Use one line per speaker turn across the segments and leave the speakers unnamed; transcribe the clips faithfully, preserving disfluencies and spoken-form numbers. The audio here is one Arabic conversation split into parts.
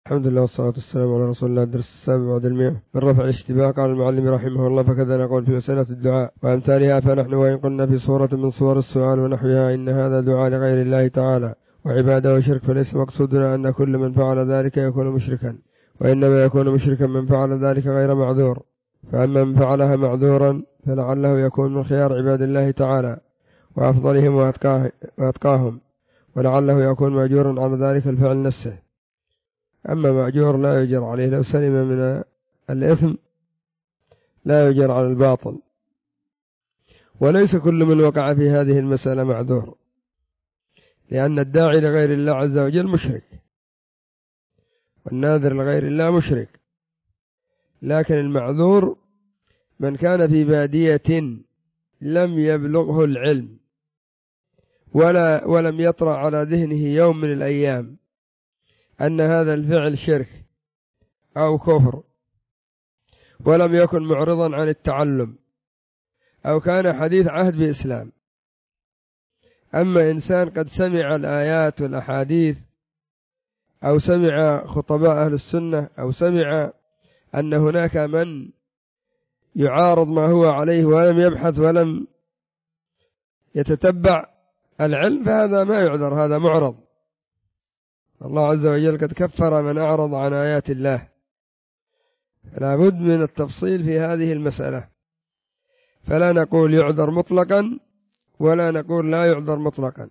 الحمد لله والصلاة والسلام على رسول الله. الدرس السابع بعد المئة من رفع الاشتباه. قال المعلم رحمه الله: فكذا نقول في مسألة الدعاء وأمثالها. فنحن وإن قلنا في صورة من صور السؤال ونحوها إن هذا دعاء لغير الله تعالى وعبادة وشرك، فليس مقصودنا أن كل من فعل ذلك يكون مشركا، وإنما يكون مشركا من فعل ذلك غير معذور. فأما من فعلها معذورا فلعله يكون من خيار عباد الله تعالى وأفضلهم وأتقاهم، ولعله يكون مأجورا على ذلك الفعل نفسه. أما مأجور لا يجر عليه لو سلم من الإثم، لا يجر على الباطل. وليس كل من وقع في هذه المسألة معذور، لأن الداعي لغير الله عز وجل مشرك، والناذر لغير الله مشرك. لكن المعذور من كان في بادية لم يبلغه العلم ولا ولم يطرأ على ذهنه يوم من الأيام أن هذا الفعل شرك أو كفر، ولم يكن معرضا عن التعلم، أو كان حديث عهد بإسلام. أما إنسان قد سمع الآيات والأحاديث، أو سمع خطباء أهل السنة، أو سمع أن هناك من يعارض ما هو عليه ولم يبحث ولم يتتبع العلم، فهذا ما يعذر، هذا معرض. الله عز وجل قد كفر من أعرض عن آيات الله، فلا بد من التفصيل في هذه المسألة. فلا نقول يعذر مطلقا ولا نقول لا يعذر مطلقا.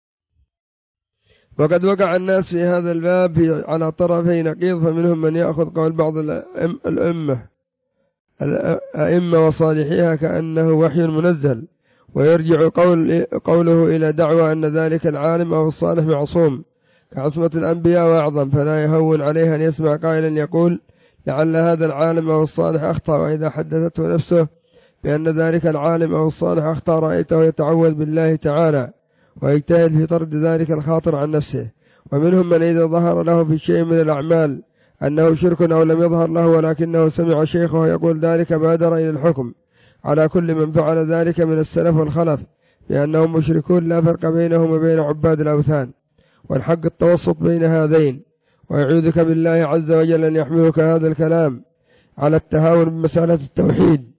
وقد وقع الناس في هذا الباب في على طرفي نقيض، فمنهم من يأخذ قول بعض الأئمة الأئمة وصالحيها كأنه وحي منزل، ويرجع قول قوله إلى دعوى أن ذلك العالم أو الصالح معصوم كعصمة الأنبياء وأعظم، فلا يهون عليه أن يسمع قائلا يقول لعل هذا العالم أو الصالح أخطأ، وإذا حدثته نفسه بأن ذلك العالم أو الصالح أخطأ رأيته يتعوذ بالله تعالى ويجتهد في طرد ذلك الخاطر عن نفسه. ومنهم من إذا ظهر له في شيء من الأعمال أنه شرك أو لم يظهر له ولكنه سمع شيخه يقول ذلك بادر إلى الحكم على كل من فعل ذلك من السلف والخلف بأنهم مشركون، لا فرق بينهم وبين عباد الأوثان، والحق التوسط بين هذين. ويعوذك بالله عز وجل أن يحملك هذا الكلام على التهاون بمسألة التوحيد،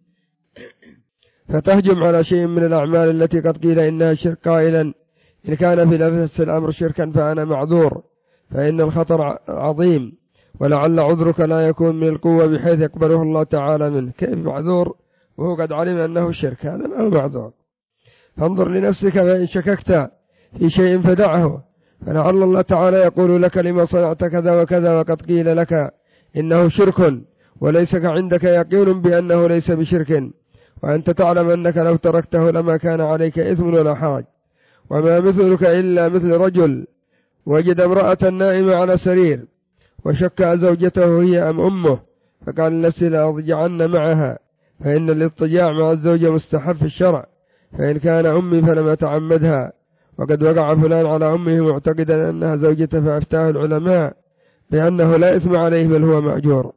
فتهجم على شيء من الأعمال التي قد قيل إنها شرك، قائلا إن كان في نفس الأمر شركا فأنا معذور، فإن الخطر عظيم، ولعل عذرك لا يكون من القوة بحيث يقبله الله تعالى منه. كيف معذور وهو قد علم أنه شرك؟ هذا ما هو معذور. فانظر لنفسك، فإن شككت في شيء فدعه، فلعل الله تعالى يقول لك لما صنعت كذا وكذا، وقد قيل لك إنه شرك وليس عندك يقين بأنه ليس بشرك، وأنت تعلم أنك لو تركته لما كان عليك إثم ولا حرج. وما مثلك إلا مثل رجل وجد امرأة نائمة على سرير وشك زوجته هي أم أمه، فقال لنفسه لأضجعن معها، فإن الاضطجاع مع الزوجة مستحب في الشرع، فإن كان أمي فلم أتعمدها، وقد وقع فلان على أمه معتقدا أنها زوجته، فأفتاه العلماء بأنه لا إثم عليه بل هو مأجور.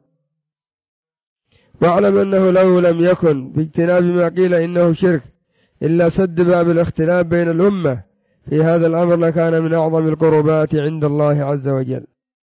واعلم أنه لو لم يكن باجتناب ما قيل إنه شرك إلا سد باب الاختلاف بين الأمة في هذا الأمر لكان من أعظم القربات عند الله عز وجل.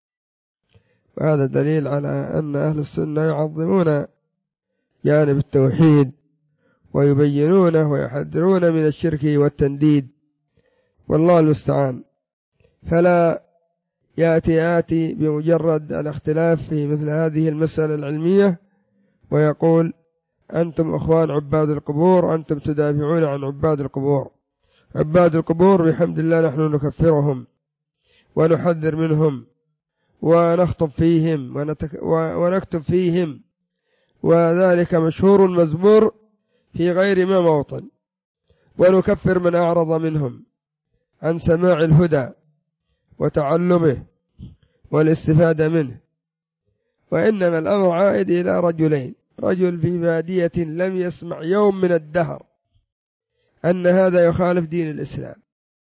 وهذا دليل على أن أهل السنة يعظمون جانب التوحيد ويبينونه ويحذرون من الشرك والتنديد، والله المستعان. فلا يأتي آتي بمجرد الاختلاف في مثل هذه المسألة العلمية ويقول أنتم أخوان عباد القبور، أنتم تدافعون عن عباد القبور. عباد القبور بحمد الله نحن نكفرهم ونحذر منهم ونخطب فيهم ونتك... ونكتب فيهم، وذلك مشهور مزمور في غير ما موطن، ونكفر من أعرض منهم عن سماع الهدى وتعلمه والاستفادة منه. وإنما الأمر عائد إلى رجلين: رجل في بادية لم يسمع يوم من الدهر أن هذا يخالف دين الإسلام،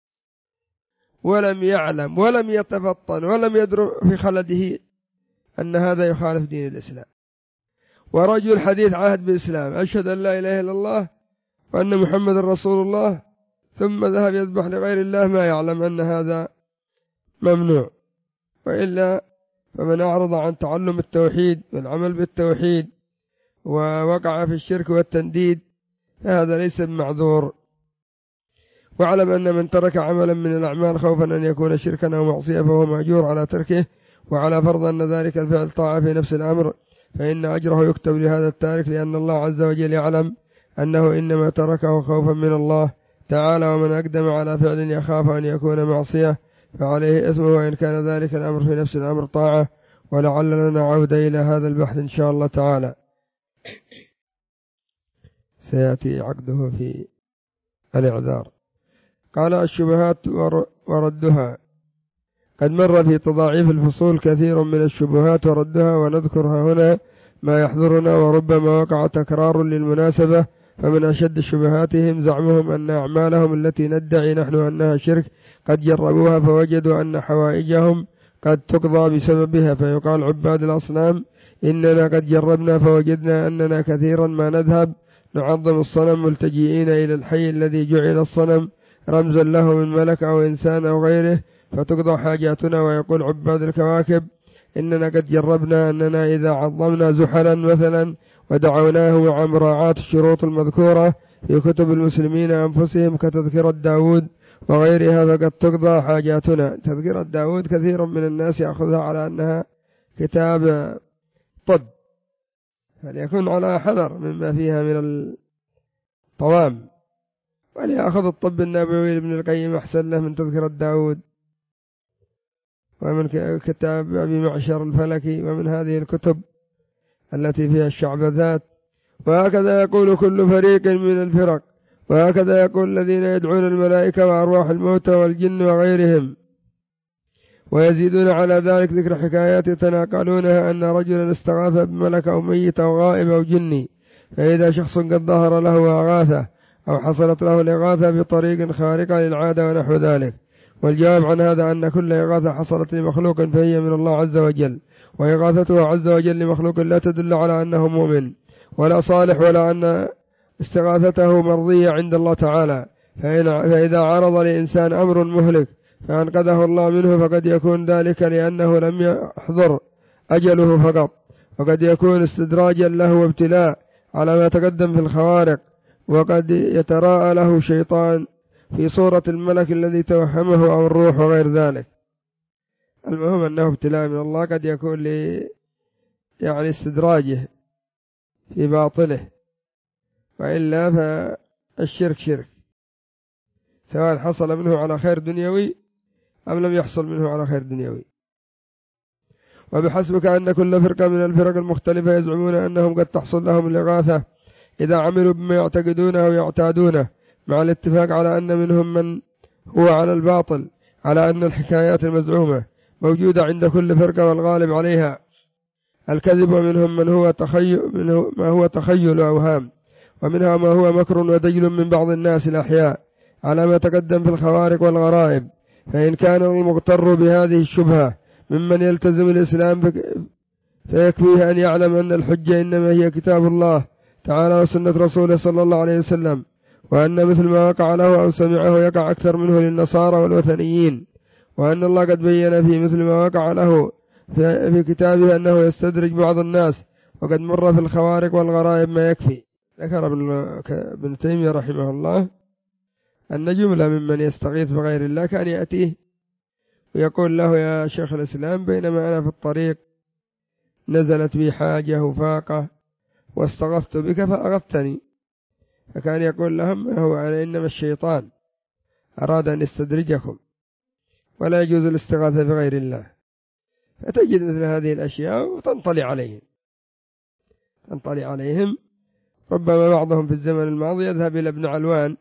ولم يعلم ولم يتفطن ولم يدر في خلده أن هذا يخالف دين الإسلام. ورجل حديث عهد بالإسلام، أشهد أن لا إله إلا الله وأن محمد رسول الله، ثم ذهب يذبح لغير الله، ما يعلم أن هذا ممنوع، وإلا فمن أعرض عن تعلم التوحيد والعمل بالتوحيد ووقع في الشرك والتنديد فهذا ليس بمعذور. واعلم أن من ترك عملا من الأعمال خوفا أن يكون شركا أو معصية فهو مأجور على تركه، وعلى فرض أن ذلك الفعل طاعة في نفس الأمر فإن أجره يكتب لهذا التارك، لأن الله عز وجل يعلم أنه إنما تركه خوفا من الله تعالى. ومن أقدم على فعل يخاف أن يكون معصية فعليه اسمه، وإن كان ذلك الأمر في نفس الأمر طاعة. ولعل لنا عودة إلى هذا البحث إن شاء الله تعالى، سيأتي عقده في الإعذار. قال الشبهات وردها. قد مر في تضاعيف الفصول كثير من الشبهات وردها، ونذكرها هنا ما يحضرنا، وربما وقع تكرار للمناسبة. فمن أشد شبهاتهم زعمهم أن أعمالهم التي ندعي نحن أنها شرك قد جربوها فوجدوا أن حوائجهم قد تقضى بسببها، فيقال عباد الأصنام إننا قد جربنا فوجدنا أننا كثيرا ما نذهب نعظم الصنم ملتجئين إلى الحي الذي جعل الصنم رمزا له من ملك أو إنسان أو غيره فتقضى حاجاتنا. ويقول عباد الكواكب إننا قد جربنا أننا إذا عظمنا زحلا مثلا ودعوناه مع مراعاة الشروط المذكورة في كتب المسلمين أنفسهم كتذكرة داود وغيرها فقد تقضى حاجاتنا. تذكرة داود كثير من الناس يأخذها على أنها كتاب طب، فليكن على حذر مما فيها من الطوام، وليأخذ الطب النبوي لابن القيم أحسن له من تذكرة داود ومن كتاب أبي معشر الفلكي ومن هذه الكتب التي فيها الشعبذات. وهكذا يقول كل فريق من الفرق، وهكذا يقول الذين يدعون الملائكة وأرواح الموتى والجن وغيرهم. ويزيدون على ذلك ذكر حكايات يتناقلونها أن رجلا استغاث بملك أو ميت أو غائب أو جني، فإذا شخص قد ظهر له وأغاثه أو حصلت له الإغاثة بطريق خارقة للعادة ونحو ذلك. والجواب عن هذا أن كل إغاثة حصلت لمخلوق فهي من الله عز وجل، وإغاثته عز وجل لمخلوق لا تدل على أنه مؤمن ولا صالح ولا أن استغاثته مرضية عند الله تعالى. فإذا عرض لإنسان أمر مهلك فأنقذه الله منه فقد يكون ذلك لأنه لم يحضر أجله فقط، وقد يكون استدراجا له وابتلاء على ما تقدم في الخوارق، وقد يتراءى له شيطان في صورة الملك الذي توهمه أو الروح وغير ذلك. المهم أنه ابتلاء من الله، قد يكون لي يعني استدراجه في باطله، وإلا فالشرك شرك سواء حصل منه على خير دنيوي أم لم يحصل منه على خير دنيوي. وبحسبك أن كل فرقة من الفرق المختلفة يزعمون أنهم قد تحصل لهم الإغاثة إذا عملوا بما يعتقدونه ويعتادونه، مع الاتفاق على أن منهم من هو على الباطل، على أن الحكايات المزعومة موجودة عند كل فرقة والغالب عليها الكذب، ومنهم من هو تخيل منه ما هو تخيل أوهام، ومنها ما هو مكر ودجل من بعض الناس الأحياء على ما تقدم في الخوارق والغرائب. فإن كان المغتر بهذه الشبهة ممن يلتزم الإسلام فيكفيه أن يعلم أن الحجة إنما هي كتاب الله تعالى وسنة رسوله صلى الله عليه وسلم، وأن مثل ما وقع له أو سمعه يقع أكثر منه للنصارى والوثنيين، وأن الله قد بين في مثل ما وقع له في كتابه أنه يستدرج بعض الناس، وقد مر في الخوارق والغرائب ما يكفي. ذكر ابن تيمية رحمه الله أن جملة ممن يستغيث بغير الله كان يأتيه ويقول له يا شيخ الإسلام بينما أنا في الطريق نزلت بي حاجة وفاقة واستغثت بك فأغثتني، فكان يقول لهم ما هو أنا إنما الشيطان أراد أن يستدرجكم ولا يجوز الاستغاثة بغير الله. فتجد مثل هذه الأشياء وتنطلي عليهم تنطلي عليهم ربما بعضهم في الزمن الماضي يذهب إلى ابن علوان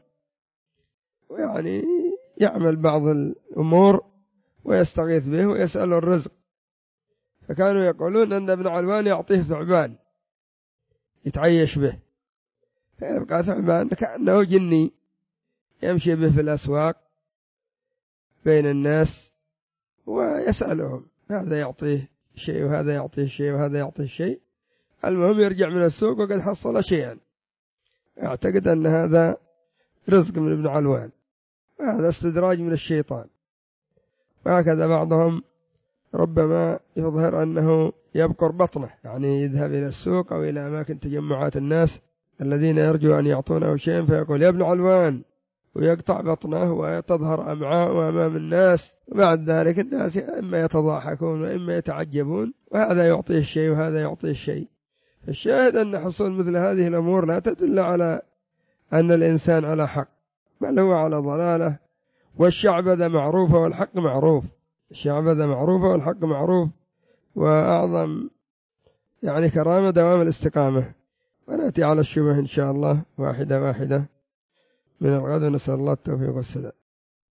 ويعني يعمل بعض الأمور ويستغيث به ويسأل الرزق، فكانوا يقولون أن ابن علوان يعطيه ثعبان يتعيش به، فيبقى ثعبان كأنه جني يمشي به في الأسواق بين الناس ويسألهم، هذا يعطيه شيء وهذا يعطيه شيء وهذا يعطيه شيء، المهم يرجع من السوق وقد حصل شيئا، يعتقد أن هذا رزق من ابن علوان، وهذا استدراج من الشيطان. وهكذا بعضهم ربما يظهر أنه يبقر بطنه، يعني يذهب إلى السوق أو إلى أماكن تجمعات الناس الذين يرجو أن يعطونه شيئا فيقول يا ابن علوان، ويقطع بطنه وتظهر أمعاء أمام الناس، وبعد ذلك الناس إما يتضاحكون وإما يتعجبون، وهذا يعطيه الشيء وهذا يعطيه الشيء. الشاهد أن حصول مثل هذه الأمور لا تدل على أن الإنسان على حق، بل هو على ضلالة. والشعبذة معروفة والحق معروف، الشعبذة معروفة والحق معروف، وأعظم يعني كرامة دوام الاستقامة. ونأتي على الشبه إن شاء الله واحدة واحدة من الغد، ونسأل الله التوفيق والسداد.